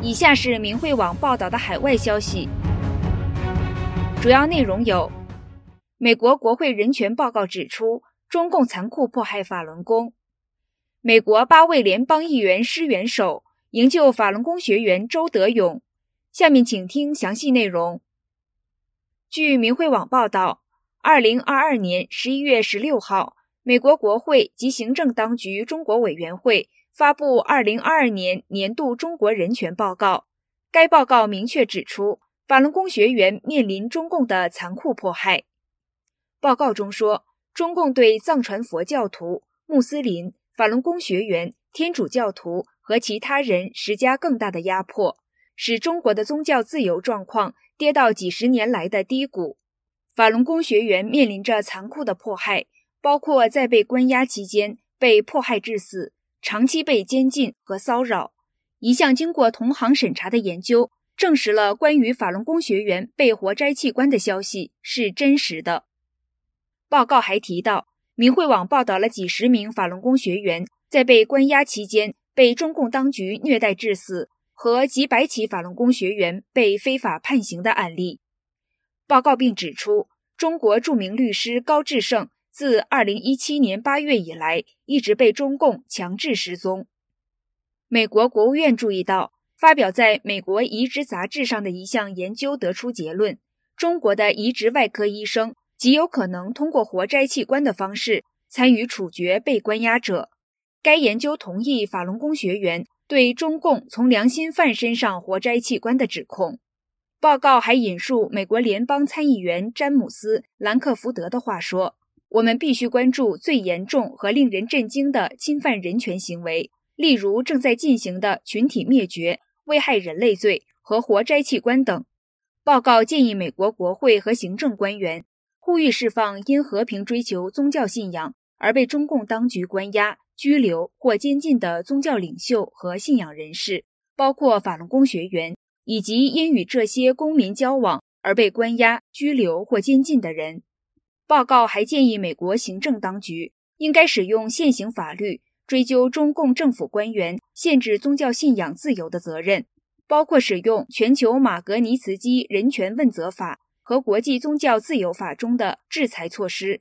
以下是明慧网报道的海外消息，主要内容有：美国国会人权报告指出，中共残酷迫害法轮功；美国8位联邦议员失元首营救法轮功学员周德勇。下面请听详细内容。据明慧网报道，2022年11月16号，美国国会及行政当局中国委员会发布2022年年度中国人权报告。该报告明确指出，法轮功学员面临中共的残酷迫害。报告中说，中共对藏传佛教徒、穆斯林、法轮功学员、天主教徒和其他人施加更大的压迫，使中国的宗教自由状况跌到几十年来的低谷。法轮功学员面临着残酷的迫害，包括在被关押期间被迫害致死，长期被监禁和骚扰。一项经过同行审查的研究证实了关于法轮功学员被活摘器官的消息是真实的。报告还提到，明慧网报道了几十名法轮功学员在被关押期间被中共当局虐待致死，和几百起法轮功学员被非法判刑的案例。报告并指出，中国著名律师高志胜自2017年8月以来一直被中共强制失踪。美国国务院注意到，发表在美国移植杂志上的一项研究得出结论，中国的移植外科医生极有可能通过活摘器官的方式参与处决被关押者。该研究同意法轮功学员对中共从良心犯身上活摘器官的指控。报告还引述美国联邦参议员詹姆斯·兰克福德的话说，我们必须关注最严重和令人震惊的侵犯人权行为，例如正在进行的群体灭绝、危害人类罪和活摘器官等。报告建议美国国会和行政官员呼吁释放因和平追求宗教信仰而被中共当局关押、拘留或监禁的宗教领袖和信仰人士，包括法轮功学员，以及因与这些公民交往而被关押、拘留或监禁的人。报告还建议美国行政当局应该使用现行法律追究中共政府官员限制宗教信仰自由的责任，包括使用全球马格尼茨基人权问责法和国际宗教自由法中的制裁措施。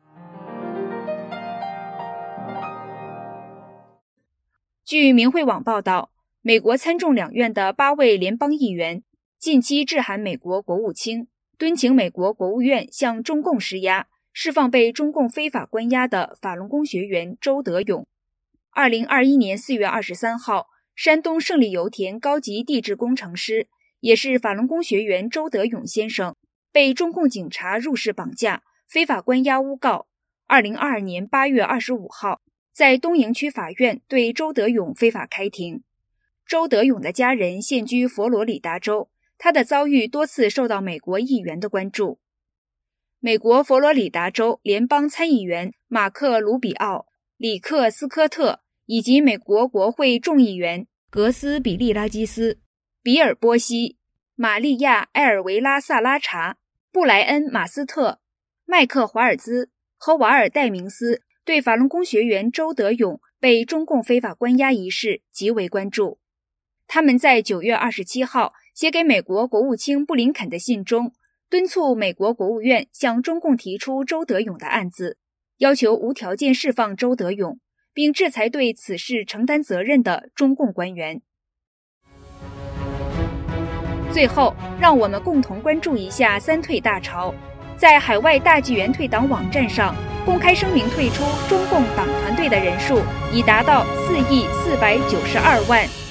据明慧网报道，美国参众两院的8位联邦议员近期致函美国国务卿，敦请美国国务院向中共施压，释放被中共非法关押的法轮功学员周德勇。2021年4月23号，山东胜利油田高级地质工程师，也是法轮功学员周德勇先生，被中共警察入室绑架、非法关押诬告。2022年8月25号，在东营区法院对周德勇非法开庭。周德勇的家人现居佛罗里达州，他的遭遇多次受到美国议员的关注。美国佛罗里达州联邦参议员马克·卢比奥、里克·斯科特以及美国国会众议员格斯·比利拉基斯、比尔·波西、玛利亚·埃尔维拉·萨拉查、布莱恩·马斯特、麦克·华尔兹和瓦尔戴明斯对法轮功学员周德勇被中共非法关押一事极为关注。他们在9月27号写给美国国务卿布林肯的信中，敦促美国国务院向中共提出周德勇的案子，要求无条件释放周德勇，并制裁对此事承担责任的中共官员。最后，让我们共同关注一下三退大潮。在海外大纪元退党网站上，公开声明退出中共党团队的人数已达到4.492亿。